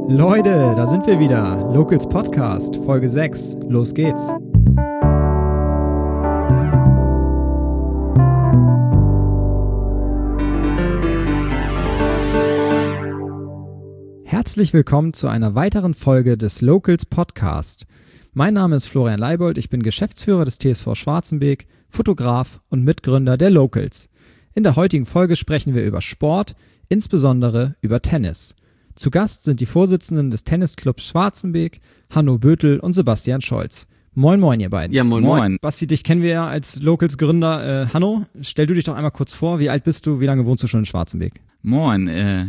Leute, da sind wir wieder. Locals Podcast, Folge 6. Los geht's. Herzlich willkommen zu einer weiteren Folge des Locals Podcast. Mein Name ist Florian Leibold, ich bin Geschäftsführer des TSV Schwarzenbeek, Fotograf und Mitgründer der Locals. In der heutigen Folge sprechen wir über Sport, insbesondere über Tennis. Zu Gast sind die Vorsitzenden des Tennisclubs Schwarzenbeek, Hanno Bötel und Sebastian Scholz. Moin moin ihr beiden. Ja, moin moin. Basti, dich kennen wir ja als Locals-Gründer. Hanno, stell du dich doch einmal kurz vor, wie alt bist du, wie lange wohnst du schon in Schwarzenbeek? Moin,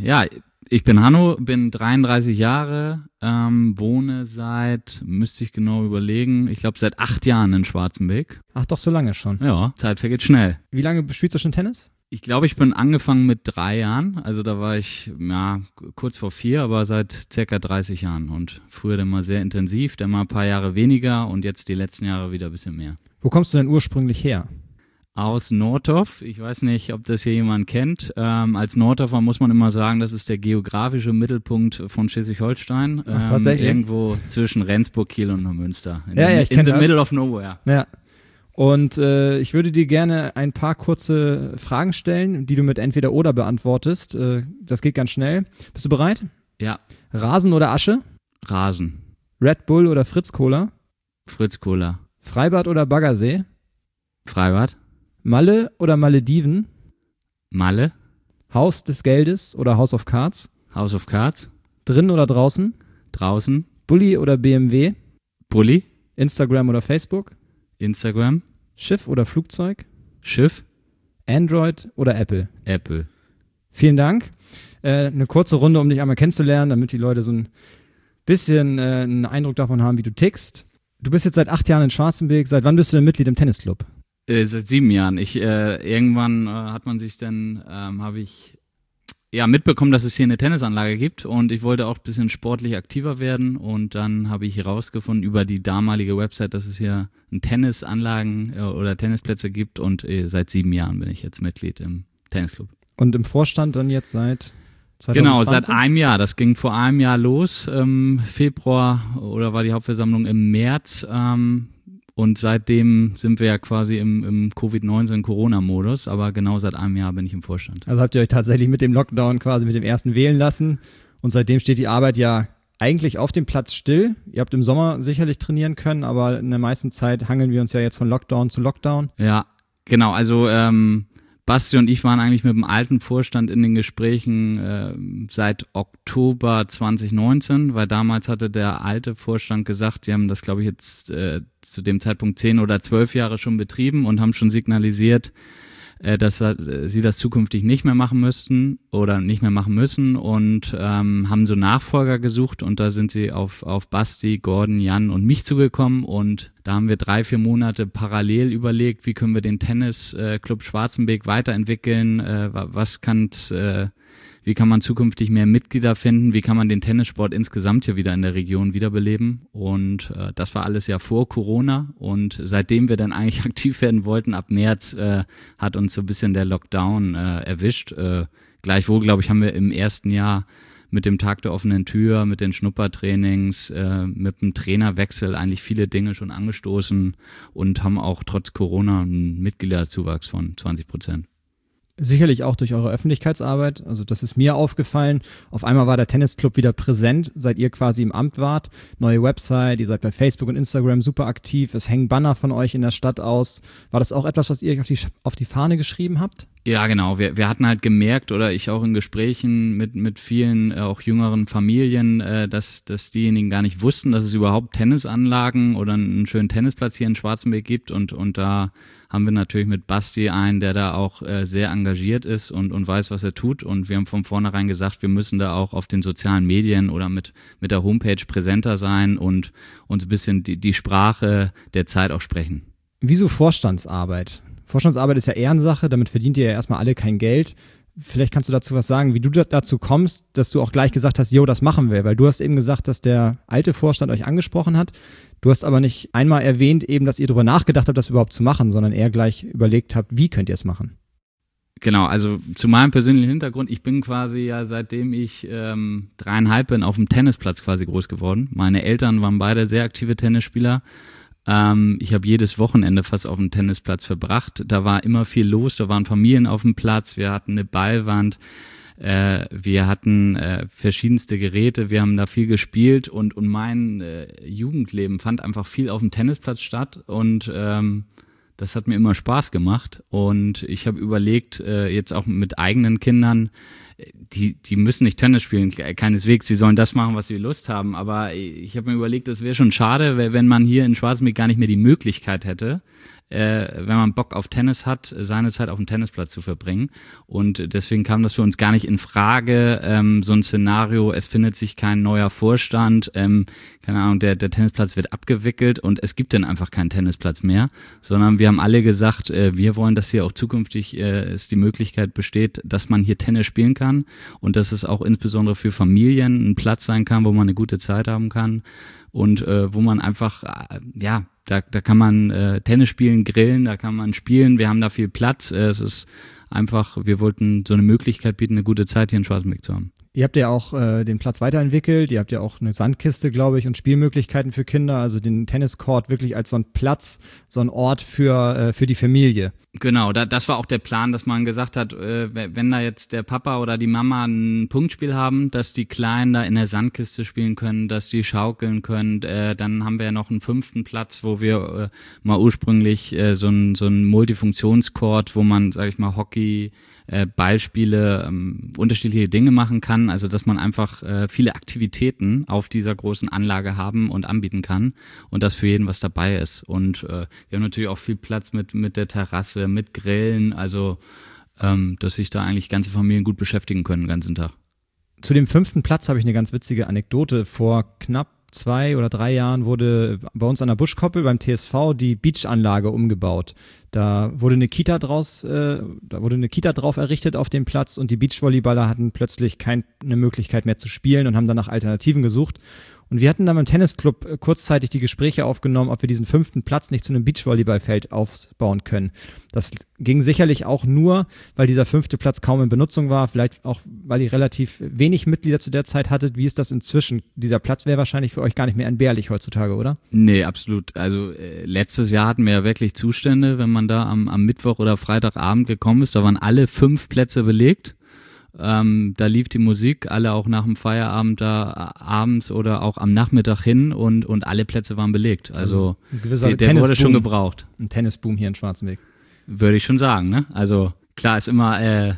ich bin Hanno, bin 33 Jahre, wohne müsste ich genau überlegen, ich glaube seit 8 Jahren in Schwarzenbeek. Ach doch, so lange schon. Ja, Zeit vergeht schnell. Wie lange spielst du schon Tennis? Ich glaube, ich bin angefangen mit 3 Jahren, also da war ich kurz vor 4, aber seit circa 30 Jahren und früher dann mal sehr intensiv, dann mal ein paar Jahre weniger und jetzt die letzten Jahre wieder ein bisschen mehr. Wo kommst du denn ursprünglich her? Aus Nordhoff. Ich weiß nicht, ob das hier jemand kennt. Als Nordhoffer muss man immer sagen, das ist der geografische Mittelpunkt von Schleswig-Holstein. Ach, tatsächlich? Irgendwo zwischen Rendsburg, Kiel und Neumünster. Ich in kenne the das. middle of nowhere. Ja. Und ich würde dir gerne ein paar kurze Fragen stellen, die du mit entweder oder beantwortest. Das geht ganz schnell. Bist du bereit? Ja. Rasen oder Asche? Rasen. Red Bull oder Fritz Cola? Fritz Cola. Freibad oder Baggersee? Freibad. Malle oder Malediven? Malle. Haus des Geldes oder House of Cards? House of Cards. Drinnen oder draußen? Draußen. Bulli oder BMW? Bulli. Instagram oder Facebook? Instagram. Schiff oder Flugzeug? Schiff. Android oder Apple? Apple. Vielen Dank. Eine kurze Runde, um dich einmal kennenzulernen, damit die Leute so ein bisschen einen Eindruck davon haben, wie du tickst. Du bist jetzt seit 8 Jahren in Schwarzenbeek. Seit wann bist du denn Mitglied im Tennisclub? Seit 7 Jahren. Irgendwann hat man sich dann, habe ich mitbekommen, dass es hier eine Tennisanlage gibt und ich wollte auch ein bisschen sportlich aktiver werden und dann habe ich herausgefunden über die damalige Website, dass es hier Tennisanlagen oder Tennisplätze gibt und seit 7 Jahren bin ich jetzt Mitglied im Tennisclub. Und im Vorstand dann jetzt seit 2020? Genau, seit einem Jahr. Das ging vor einem Jahr los, Februar oder war die Hauptversammlung im März. Und seitdem sind wir ja quasi im Covid-19-Corona-Modus, aber genau seit einem Jahr bin ich im Vorstand. Also habt ihr euch tatsächlich mit dem Lockdown quasi mit dem ersten wählen lassen und seitdem steht die Arbeit ja eigentlich auf dem Platz still. Ihr habt im Sommer sicherlich trainieren können, aber in der meisten Zeit hangeln wir uns ja jetzt von Lockdown zu Lockdown. Ja, genau, also Basti und ich waren eigentlich mit dem alten Vorstand in den Gesprächen seit Oktober 2019, weil damals hatte der alte Vorstand gesagt, sie haben das, glaube ich, jetzt zu dem Zeitpunkt 10 oder 12 Jahre schon betrieben und haben schon signalisiert, dass sie das zukünftig nicht mehr machen müssten oder nicht mehr machen müssen und haben so Nachfolger gesucht und da sind sie auf Basti, Gordon, Jan und mich zugekommen und da haben wir 3-4 Monate parallel überlegt, wie können wir den Tennisclub Schwarzenbeek weiterentwickeln, wie kann man zukünftig mehr Mitglieder finden, wie kann man den Tennissport insgesamt hier wieder in der Region wiederbeleben und das war alles ja vor Corona und seitdem wir dann eigentlich aktiv werden wollten, ab März hat uns so ein bisschen der Lockdown erwischt. Gleichwohl, glaube ich, haben wir im ersten Jahr mit dem Tag der offenen Tür, mit den Schnuppertrainings, mit dem Trainerwechsel eigentlich viele Dinge schon angestoßen und haben auch trotz Corona einen Mitgliederzuwachs von 20%. Sicherlich auch durch eure Öffentlichkeitsarbeit, also das ist mir aufgefallen. Auf einmal war der Tennisclub wieder präsent, seit ihr quasi im Amt wart. Neue Website, ihr seid bei Facebook und Instagram super aktiv, es hängen Banner von euch in der Stadt aus. War das auch etwas, was ihr euch auf die Fahne geschrieben habt? Ja, genau. Wir hatten halt gemerkt oder ich auch in Gesprächen mit vielen auch jüngeren Familien, dass diejenigen gar nicht wussten, dass es überhaupt Tennisanlagen oder einen schönen Tennisplatz hier in Schwarzenbeek gibt und da haben wir natürlich mit Basti einen, der da auch sehr engagiert ist und weiß, was er tut und wir haben von vornherein gesagt, wir müssen da auch auf den sozialen Medien oder mit der Homepage präsenter sein und uns ein bisschen die Sprache der Zeit auch sprechen. Wieso Vorstandsarbeit? Vorstandsarbeit ist ja Ehrensache, damit verdient ihr ja erstmal alle kein Geld. Vielleicht kannst du dazu was sagen, wie du dazu kommst, dass du auch gleich gesagt hast, jo, das machen wir, weil du hast eben gesagt, dass der alte Vorstand euch angesprochen hat. Du hast aber nicht einmal erwähnt eben, dass ihr darüber nachgedacht habt, das überhaupt zu machen, sondern eher gleich überlegt habt, wie könnt ihr es machen? Genau, also zu meinem persönlichen Hintergrund, ich bin quasi ja seitdem ich 3,5 bin auf dem Tennisplatz quasi groß geworden. Meine Eltern waren beide sehr aktive Tennisspieler. Ich habe jedes Wochenende fast auf dem Tennisplatz verbracht. Da war immer viel los, da waren Familien auf dem Platz, wir hatten eine Ballwand, wir hatten verschiedenste Geräte, wir haben da viel gespielt und mein Jugendleben fand einfach viel auf dem Tennisplatz statt und das hat mir immer Spaß gemacht und ich habe überlegt, jetzt auch mit eigenen Kindern, die müssen nicht Tennis spielen, keineswegs, sie sollen das machen, was sie Lust haben, aber ich habe mir überlegt, das wäre schon schade, wenn man hier in Schwarzenbeck gar nicht mehr die Möglichkeit hätte, wenn man Bock auf Tennis hat, seine Zeit auf dem Tennisplatz zu verbringen. Und deswegen kam das für uns gar nicht in Frage, so ein Szenario, es findet sich kein neuer Vorstand, keine Ahnung, der Tennisplatz wird abgewickelt und es gibt dann einfach keinen Tennisplatz mehr, sondern wir haben alle gesagt, wir wollen, dass hier auch zukünftig es die Möglichkeit besteht, dass man hier Tennis spielen kann und dass es auch insbesondere für Familien ein Platz sein kann, wo man eine gute Zeit haben kann und wo man einfach, da kann man Tennis spielen, grillen, da kann man spielen, wir haben da viel Platz, es ist einfach, wir wollten so eine Möglichkeit bieten, eine gute Zeit hier in Schwarzenbeck zu haben. Ihr habt ja auch den Platz weiterentwickelt, ihr habt ja auch eine Sandkiste, glaube ich, und Spielmöglichkeiten für Kinder, also den Tenniscourt wirklich als so ein Platz, so ein Ort für die Familie. Genau, das war auch der Plan, dass man gesagt hat, wenn da jetzt der Papa oder die Mama ein Punktspiel haben, dass die Kleinen da in der Sandkiste spielen können, dass die schaukeln können, dann haben wir ja noch einen 5. Platz, wo wir mal ursprünglich so ein Multifunktionscourt, wo man, sag ich mal, Hockey, Ballspiele, unterschiedliche Dinge machen kann, also dass man einfach viele Aktivitäten auf dieser großen Anlage haben und anbieten kann und dass für jeden was dabei ist. Und wir haben natürlich auch viel Platz mit der Terrasse, mit Grillen, also dass sich da eigentlich ganze Familien gut beschäftigen können den ganzen Tag. Zu dem 5. Platz habe ich eine ganz witzige Anekdote. Vor knapp 2 oder 3 Jahren wurde bei uns an der Buschkoppel beim TSV die Beachanlage umgebaut. Da wurde eine Kita drauf errichtet auf dem Platz und die Beachvolleyballer hatten plötzlich keine Möglichkeit mehr zu spielen und haben dann nach Alternativen gesucht. Und wir hatten dann beim Tennisclub kurzzeitig die Gespräche aufgenommen, ob wir diesen 5. Platz nicht zu einem Beachvolleyballfeld aufbauen können. Das ging sicherlich auch nur, weil dieser 5. Platz kaum in Benutzung war, vielleicht auch, weil ihr relativ wenig Mitglieder zu der Zeit hattet. Wie ist das inzwischen? Dieser Platz wäre wahrscheinlich für euch gar nicht mehr entbehrlich heutzutage, oder? Nee, absolut. Also letztes Jahr hatten wir ja wirklich Zustände, wenn man da am Mittwoch oder Freitagabend gekommen ist, da waren alle 5 Plätze belegt. Da lief die Musik, alle auch nach dem Feierabend da abends oder auch am Nachmittag hin und alle Plätze waren belegt. Also der wurde schon gebraucht. Ein Tennisboom hier in Schwarzenbeck. Würde ich schon sagen, ne? Also klar ist immer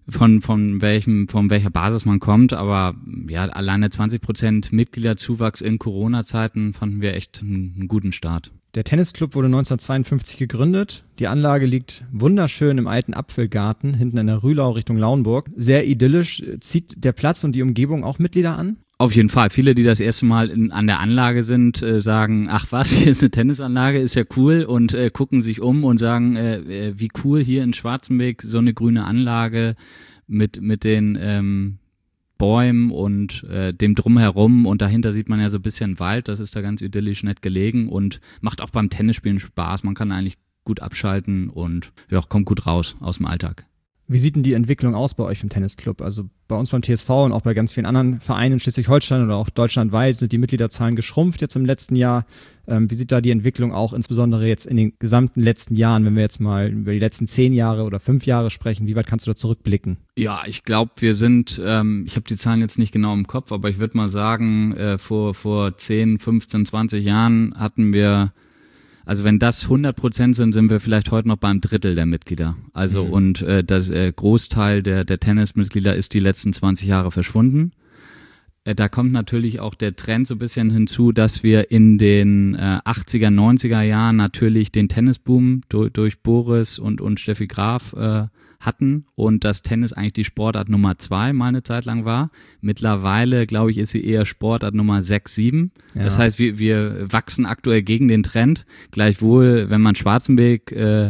von welcher Basis man kommt, aber ja, alleine 20% Mitgliederzuwachs in Corona-Zeiten fanden wir echt einen guten Start. Der Tennisclub wurde 1952 gegründet. Die Anlage liegt wunderschön im alten Apfelgarten, hinten in der Rühlau Richtung Lauenburg. Sehr idyllisch. Zieht der Platz und die Umgebung auch Mitglieder an? Auf jeden Fall. Viele, die das erste Mal an der Anlage sind, sagen, ach was, hier ist eine Tennisanlage, ist ja cool und gucken sich um und sagen, wie cool hier in Schwarzenbeck so eine grüne Anlage mit den Bäumen und dem Drumherum und dahinter sieht man ja so ein bisschen Wald, das ist da ganz idyllisch nett gelegen und macht auch beim Tennisspielen Spaß, man kann eigentlich gut abschalten und ja, kommt gut raus aus dem Alltag. Wie sieht denn die Entwicklung aus bei euch im Tennisclub? Also bei uns beim TSV und auch bei ganz vielen anderen Vereinen in Schleswig-Holstein oder auch deutschlandweit sind die Mitgliederzahlen geschrumpft jetzt im letzten Jahr. Wie sieht da die Entwicklung auch insbesondere jetzt in den gesamten letzten Jahren, wenn wir jetzt mal über die letzten 10 Jahre oder 5 Jahre sprechen, wie weit kannst du da zurückblicken? Ja, ich glaube, wir sind, ich habe die Zahlen jetzt nicht genau im Kopf, aber ich würde mal sagen, vor 10, 15, 20 Jahren hatten wir, also wenn das 100% sind wir vielleicht heute noch beim Drittel der Mitglieder. Also und das Großteil der Tennismitglieder ist die letzten 20 Jahre verschwunden. Da kommt natürlich auch der Trend so ein bisschen hinzu, dass wir in den 80er, 90er Jahren natürlich den Tennisboom durch Boris und Steffi Graf hatten und dass Tennis eigentlich die Sportart Nummer 2 mal eine Zeit lang war. Mittlerweile, glaube ich, ist sie eher Sportart Nummer 6, 7. Ja. Das heißt, wir wachsen aktuell gegen den Trend. Gleichwohl, wenn man Schwarzenbeck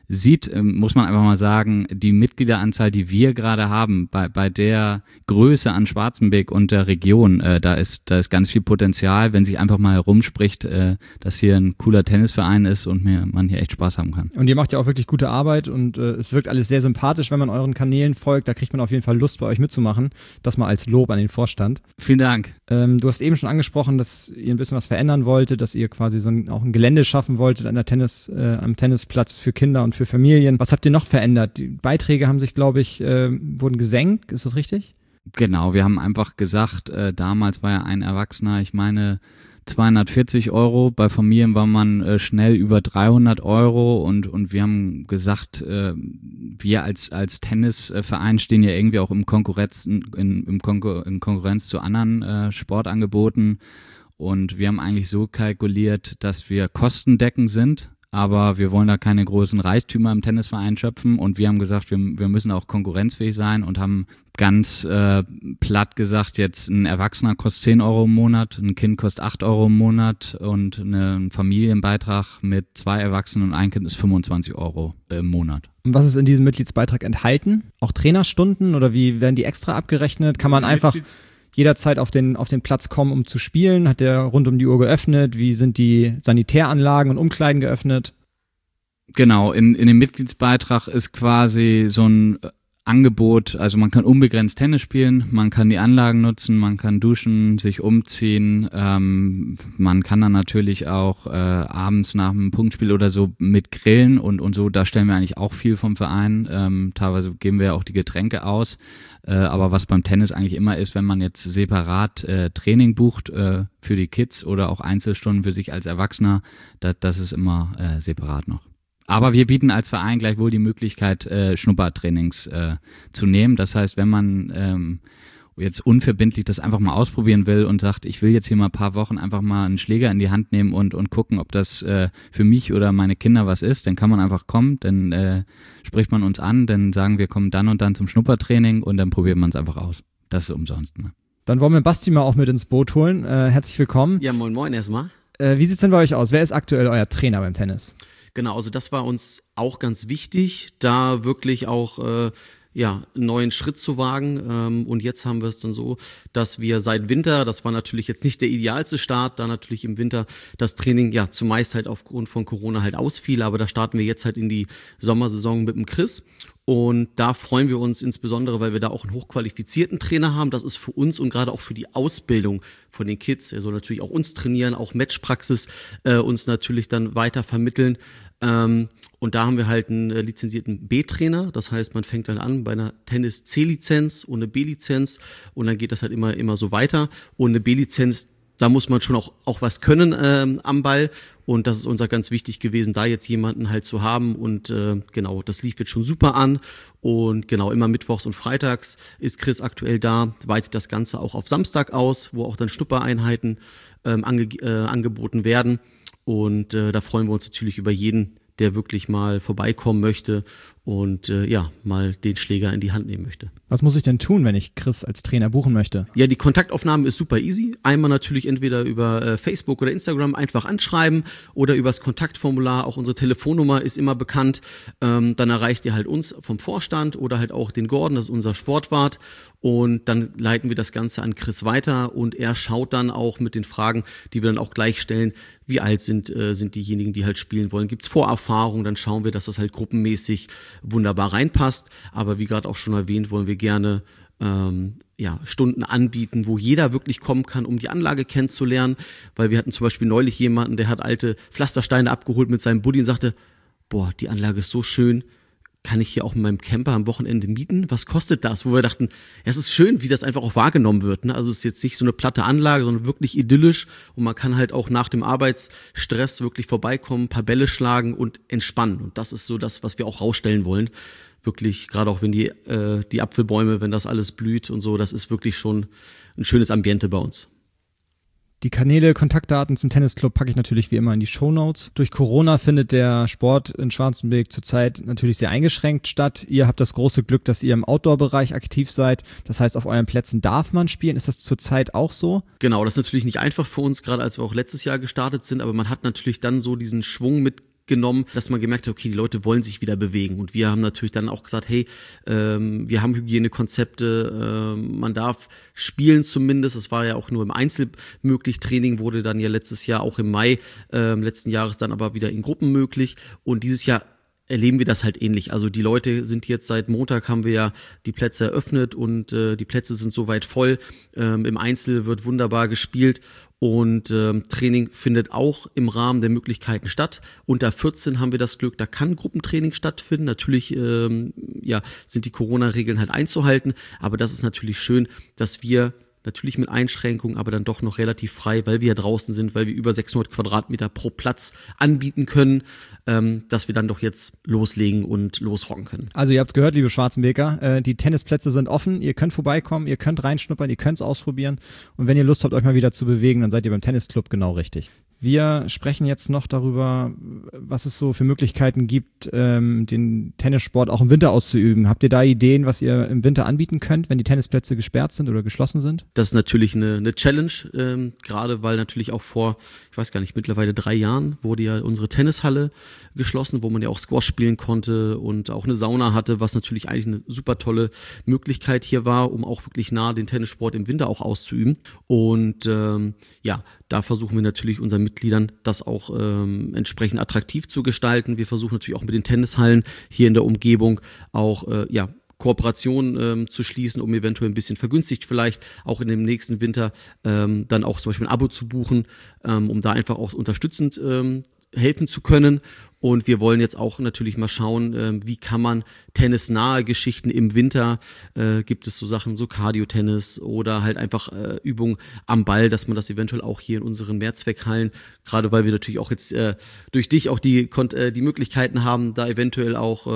sieht, muss man einfach mal sagen, die Mitgliederanzahl, die wir gerade haben, bei der Größe an Schwarzenberg und der Region, da ist ganz viel Potenzial, wenn sich einfach mal herumspricht, dass hier ein cooler Tennisverein ist und man hier echt Spaß haben kann. Und ihr macht ja auch wirklich gute Arbeit und es wirkt alles sehr sympathisch, wenn man euren Kanälen folgt. Da kriegt man auf jeden Fall Lust, bei euch mitzumachen. Das mal als Lob an den Vorstand. Vielen Dank. Du hast eben schon angesprochen, dass ihr ein bisschen was verändern wolltet, dass ihr quasi auch ein Gelände schaffen wolltet am Tennisplatz für Kinder und für Familien. Was habt ihr noch verändert? Die Beiträge haben sich, glaube ich, wurden gesenkt. Ist das richtig? Genau, wir haben einfach gesagt, damals war ja ein Erwachsener, ich meine 240 €, bei Familien war man schnell über 300 € und wir haben gesagt, wir als Tennisverein stehen ja irgendwie auch in Konkurrenz zu anderen Sportangeboten und wir haben eigentlich so kalkuliert, dass wir kostendeckend sind, aber wir wollen da keine großen Reichtümer im Tennisverein schöpfen und wir haben gesagt, wir müssen auch konkurrenzfähig sein und haben ganz platt gesagt, jetzt ein Erwachsener kostet 10 € im Monat, ein Kind kostet 8 € im Monat und ein Familienbeitrag mit 2 Erwachsenen und ein Kind ist 25 € im Monat. Und was ist in diesem Mitgliedsbeitrag enthalten? Auch Trainerstunden oder wie werden die extra abgerechnet? Kann man einfach jederzeit auf den Platz kommen, um zu spielen? Hat der rund um die Uhr geöffnet? Wie sind die Sanitäranlagen und Umkleiden geöffnet? Genau, in dem Mitgliedsbeitrag ist quasi so ein Angebot, also man kann unbegrenzt Tennis spielen, man kann die Anlagen nutzen, man kann duschen, sich umziehen, man kann dann natürlich auch abends nach einem Punktspiel oder so mit grillen und so, da stellen wir eigentlich auch viel vom Verein, teilweise geben wir ja auch die Getränke aus, aber was beim Tennis eigentlich immer ist, wenn man jetzt separat Training bucht für die Kids oder auch Einzelstunden für sich als Erwachsener, das ist immer separat noch. Aber wir bieten als Verein gleichwohl die Möglichkeit, Schnuppertrainings zu nehmen. Das heißt, wenn man jetzt unverbindlich das einfach mal ausprobieren will und sagt, ich will jetzt hier mal ein paar Wochen einfach mal einen Schläger in die Hand nehmen und gucken, ob das für mich oder meine Kinder was ist, dann kann man einfach kommen, dann spricht man uns an, dann sagen wir, kommen dann und dann zum Schnuppertraining und dann probiert man es einfach aus. Das ist umsonst. Ne? Dann wollen wir Basti mal auch mit ins Boot holen. Herzlich willkommen. Ja, moin moin erstmal. Wie sieht's denn bei euch aus? Wer ist aktuell euer Trainer beim Tennis? Genau, also das war uns auch ganz wichtig, da wirklich auch einen neuen Schritt zu wagen. Und jetzt haben wir es dann so, dass wir seit Winter, das war natürlich jetzt nicht der idealste Start, da natürlich im Winter das Training ja zumeist halt aufgrund von Corona halt ausfiel, aber da starten wir jetzt halt in die Sommersaison mit dem Chris. Und da freuen wir uns insbesondere, weil wir da auch einen hochqualifizierten Trainer haben. Das ist für uns und gerade auch für die Ausbildung von den Kids. Er soll natürlich auch uns trainieren, auch Matchpraxis uns natürlich dann weiter vermitteln. Und da haben wir halt einen lizenzierten B-Trainer. Das heißt, man fängt dann an bei einer Tennis-C-Lizenz und eine B-Lizenz und dann geht das halt immer so weiter. Und eine B-Lizenz, da muss man schon auch was können am Ball und das ist uns ganz wichtig gewesen, da jetzt jemanden halt zu haben und genau, das lief jetzt schon super an und genau, immer mittwochs und freitags ist Chris aktuell da, weitet das Ganze auch auf Samstag aus, wo auch dann Schnuppereinheiten angeboten werden und da freuen wir uns natürlich über jeden, der wirklich mal vorbeikommen möchte und mal den Schläger in die Hand nehmen möchte. Was muss ich denn tun, wenn ich Chris als Trainer buchen möchte? Ja, die Kontaktaufnahme ist super easy. Einmal natürlich entweder über Facebook oder Instagram einfach anschreiben oder übers Kontaktformular. Auch unsere Telefonnummer ist immer bekannt. Dann erreicht ihr halt uns vom Vorstand oder halt auch den Gordon, das ist unser Sportwart. Und dann leiten wir das Ganze an Chris weiter und er schaut dann auch mit den Fragen, die wir dann auch gleich stellen, wie alt sind diejenigen, die halt spielen wollen. Gibt's Vorerfahrung, dann schauen wir, dass das halt gruppenmäßig wunderbar reinpasst. Aber wie gerade auch schon erwähnt, wollen wir gerne Stunden anbieten, wo jeder wirklich kommen kann, um die Anlage kennenzulernen. Weil wir hatten zum Beispiel neulich jemanden, der hat alte Pflastersteine abgeholt mit seinem Buddy und sagte, boah, die Anlage ist so schön, kann ich hier auch in meinem Camper am Wochenende mieten? Was kostet das? Wo wir dachten, ja, es ist schön, wie das einfach auch wahrgenommen wird. Ne? Also es ist jetzt nicht so eine platte Anlage, sondern wirklich idyllisch und man kann halt auch nach dem Arbeitsstress wirklich vorbeikommen, ein paar Bälle schlagen und entspannen. Und das ist so das, was wir auch rausstellen wollen. Wirklich, gerade auch wenn die Apfelbäume, wenn das alles blüht und so, das ist wirklich schon ein schönes Ambiente bei uns. Die Kanäle, Kontaktdaten zum Tennisclub packe ich natürlich wie immer in die Shownotes. Durch Corona findet der Sport in Schwarzenberg zurzeit natürlich sehr eingeschränkt statt. Ihr habt das große Glück, dass ihr im Outdoor-Bereich aktiv seid. Das heißt, auf euren Plätzen darf man spielen. Ist das zurzeit auch so? Genau, das ist natürlich nicht einfach für uns, gerade als wir auch letztes Jahr gestartet sind, aber man hat natürlich dann so diesen Schwung genommen, dass man gemerkt hat, okay, die Leute wollen sich wieder bewegen. Und wir haben natürlich dann auch gesagt, hey, wir haben Hygienekonzepte, man darf spielen zumindest. Es war ja auch nur im Einzel möglich. Training wurde dann ja letztes Jahr auch im Mai letzten Jahres dann aber wieder in Gruppen möglich. Und dieses Jahr erleben wir das halt ähnlich. Also die Leute sind jetzt seit Montag, haben wir ja die Plätze eröffnet und die Plätze sind soweit voll. Im Einzel wird wunderbar gespielt und Training findet auch im Rahmen der Möglichkeiten statt. Unter 14 haben wir das Glück, da kann Gruppentraining stattfinden. Natürlich sind die Corona-Regeln halt einzuhalten, aber das ist natürlich schön, dass wir natürlich mit Einschränkungen, aber dann doch noch relativ frei, weil wir ja draußen sind, weil wir über 600 Quadratmeter pro Platz anbieten können, dass wir dann doch jetzt loslegen und losrocken können. Also ihr habt gehört, liebe Schwarzenbeker, die Tennisplätze sind offen, ihr könnt vorbeikommen, ihr könnt reinschnuppern, ihr könnt es ausprobieren und wenn ihr Lust habt, euch mal wieder zu bewegen, dann seid ihr beim Tennisclub genau richtig. Wir sprechen jetzt noch darüber, was es so für Möglichkeiten gibt, den Tennissport auch im Winter auszuüben. Habt ihr da Ideen, was ihr im Winter anbieten könnt, wenn die Tennisplätze gesperrt sind oder geschlossen sind? Das ist natürlich eine Challenge, gerade weil natürlich auch vor, ich weiß gar nicht, mittlerweile 3 Jahren wurde ja unsere Tennishalle geschlossen, wo man ja auch Squash spielen konnte und auch eine Sauna hatte, was natürlich eigentlich eine super tolle Möglichkeit hier war, um auch wirklich nah den Tennissport im Winter auch auszuüben. Und da versuchen wir natürlich unseren Mitgliedern das auch entsprechend attraktiv zu gestalten. Wir versuchen natürlich auch mit den Tennishallen hier in der Umgebung auch Kooperationen zu schließen, um eventuell ein bisschen vergünstigt vielleicht auch in dem nächsten Winter dann auch zum Beispiel ein Abo zu buchen, um da einfach auch unterstützend helfen zu können. Und wir wollen jetzt auch natürlich mal schauen, wie kann man tennisnahe Geschichten im Winter, gibt es so Sachen, so Cardio-Tennis oder halt einfach Übungen am Ball, dass man das eventuell auch hier in unseren Mehrzweckhallen, gerade weil wir natürlich auch jetzt durch dich auch die Möglichkeiten haben, da eventuell auch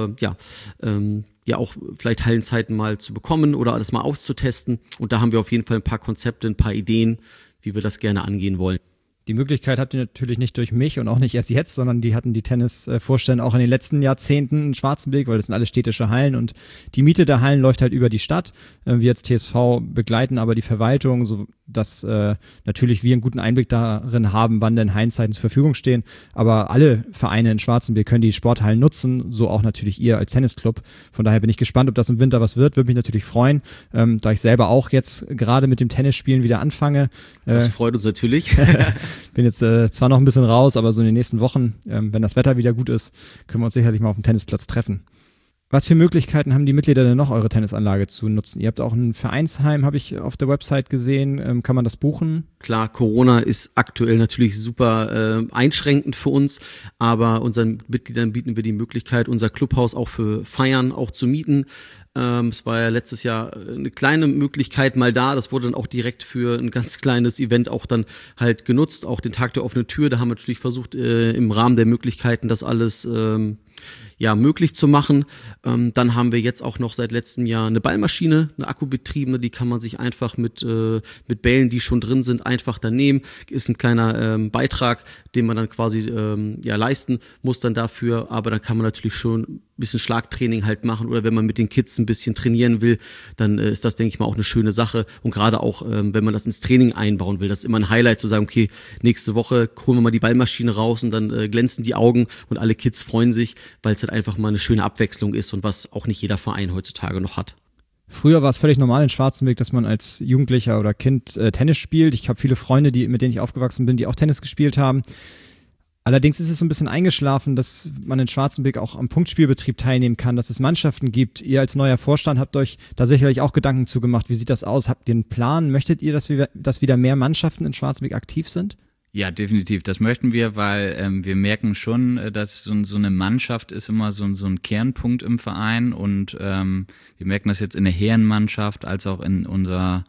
auch vielleicht Hallenzeiten mal zu bekommen oder das mal auszutesten. Und da haben wir auf jeden Fall ein paar Konzepte, ein paar Ideen, wie wir das gerne angehen wollen. Die Möglichkeit habt ihr natürlich nicht durch mich und auch nicht erst jetzt, sondern die hatten die Tennisvorstände auch in den letzten Jahrzehnten in Schwarzenberg, weil das sind alle städtische Hallen und die Miete der Hallen läuft halt über die Stadt. Wir als TSV begleiten aber die Verwaltung, so dass natürlich wir einen guten Einblick darin haben, wann denn Hallenzeiten zur Verfügung stehen. Aber alle Vereine in Schwarzenberg können die Sporthallen nutzen, so auch natürlich ihr als Tennisclub. Von daher bin ich gespannt, ob das im Winter was wird. Würde mich natürlich freuen, da ich selber auch jetzt gerade mit dem Tennisspielen wieder anfange. Das freut uns natürlich. Bin jetzt zwar noch ein bisschen raus, aber so in den nächsten Wochen, wenn das Wetter wieder gut ist, können wir uns sicherlich mal auf dem Tennisplatz treffen. Was für Möglichkeiten haben die Mitglieder denn noch, eure Tennisanlage zu nutzen? Ihr habt auch ein Vereinsheim, habe ich auf der Website gesehen. Kann man das buchen? Klar, Corona ist aktuell natürlich super einschränkend für uns, aber unseren Mitgliedern bieten wir die Möglichkeit, unser Clubhaus auch für Feiern auch zu mieten. Es war ja letztes Jahr eine kleine Möglichkeit mal da, das wurde dann auch direkt für ein ganz kleines Event auch dann halt genutzt, auch den Tag der offenen Tür, da haben wir natürlich versucht, im Rahmen der Möglichkeiten das alles möglich zu machen. Dann haben wir jetzt auch noch seit letztem Jahr eine Ballmaschine, eine akkubetriebene, die kann man sich einfach mit Bällen, die schon drin sind, einfach dann nehmen. Ist ein kleiner Beitrag, den man dann quasi leisten muss dann dafür, aber dann kann man natürlich schon ein bisschen Schlagtraining halt machen oder wenn man mit den Kids ein bisschen trainieren will, dann ist das, denke ich mal, auch eine schöne Sache und gerade auch, wenn man das ins Training einbauen will, das ist immer ein Highlight zu sagen, okay, nächste Woche holen wir mal die Ballmaschine raus und dann glänzen die Augen und alle Kids freuen sich, weil es halt einfach mal eine schöne Abwechslung ist und was auch nicht jeder Verein heutzutage noch hat. Früher war es völlig normal in Schwarzenberg, dass man als Jugendlicher oder Kind Tennis spielt. Ich habe viele Freunde, mit denen ich aufgewachsen bin, die auch Tennis gespielt haben. Allerdings ist es so ein bisschen eingeschlafen, dass man in Schwarzenberg auch am Punktspielbetrieb teilnehmen kann, dass es Mannschaften gibt. Ihr als neuer Vorstand habt euch da sicherlich auch Gedanken zu gemacht. Wie sieht das aus? Habt ihr einen Plan? Möchtet ihr, dass wieder mehr Mannschaften in Schwarzenberg aktiv sind? Ja, definitiv. Das möchten wir, weil wir merken schon, dass so eine Mannschaft ist immer so ein Kernpunkt im Verein und wir merken das jetzt in der Herrenmannschaft als auch in unserer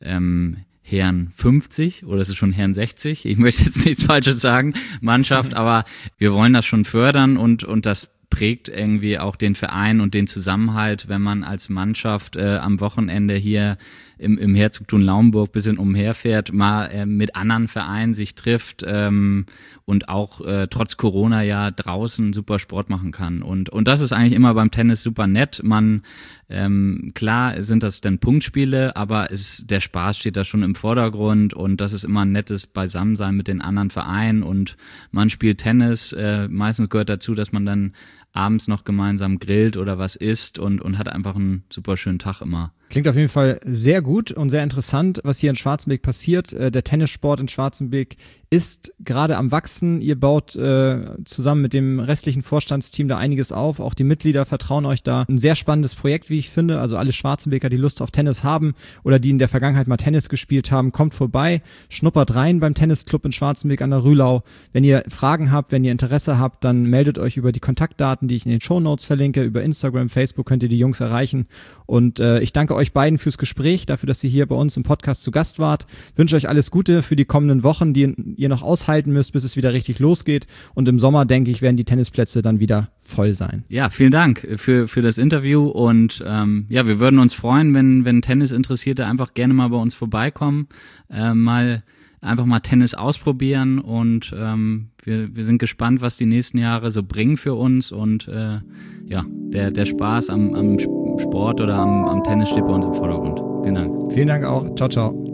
Herren 50 oder es ist schon Herren 60, ich möchte jetzt nichts Falsches sagen, Mannschaft, aber wir wollen das schon fördern und das prägt irgendwie auch den Verein und den Zusammenhalt, wenn man als Mannschaft am Wochenende hier im Herzogtum Lauenburg ein bisschen umherfährt, mal mit anderen Vereinen sich trifft und auch trotz Corona ja draußen super Sport machen kann. Und das ist eigentlich immer beim Tennis super nett. Man klar sind das dann Punktspiele, aber der Spaß steht da schon im Vordergrund und das ist immer ein nettes Beisammensein mit den anderen Vereinen und man spielt Tennis. Meistens gehört dazu, dass man dann abends noch gemeinsam grillt oder was isst und hat einfach einen super schönen Tag immer. Klingt auf jeden Fall sehr gut und sehr interessant, was hier in Schwarzenberg passiert. Der Tennissport in Schwarzenberg ist gerade am Wachsen. Ihr baut zusammen mit dem restlichen Vorstandsteam da einiges auf. Auch die Mitglieder vertrauen euch da. Ein sehr spannendes Projekt, wie ich finde. Also alle Schwarzenberger, die Lust auf Tennis haben oder die in der Vergangenheit mal Tennis gespielt haben, kommt vorbei, schnuppert rein beim Tennisclub in Schwarzenberg an der Rühlau. Wenn ihr Fragen habt, wenn ihr Interesse habt, dann meldet euch über die Kontaktdaten, die ich in den Shownotes verlinke. Über Instagram, Facebook könnt ihr die Jungs erreichen. Und ich danke euch beiden fürs Gespräch, dafür, dass ihr hier bei uns im Podcast zu Gast wart. Wünsche euch alles Gute für die kommenden Wochen, die ihr noch aushalten müsst, bis es wieder richtig losgeht. Und im Sommer, denke ich, werden die Tennisplätze dann wieder voll sein. Ja, vielen Dank für das Interview und wir würden uns freuen, wenn Tennisinteressierte einfach gerne mal bei uns vorbeikommen, einfach mal Tennis ausprobieren und wir sind gespannt, was die nächsten Jahre so bringen für uns und der Spaß am Sport oder am Tennis steht bei uns im Vordergrund. Vielen Dank. Vielen Dank auch. Ciao, ciao.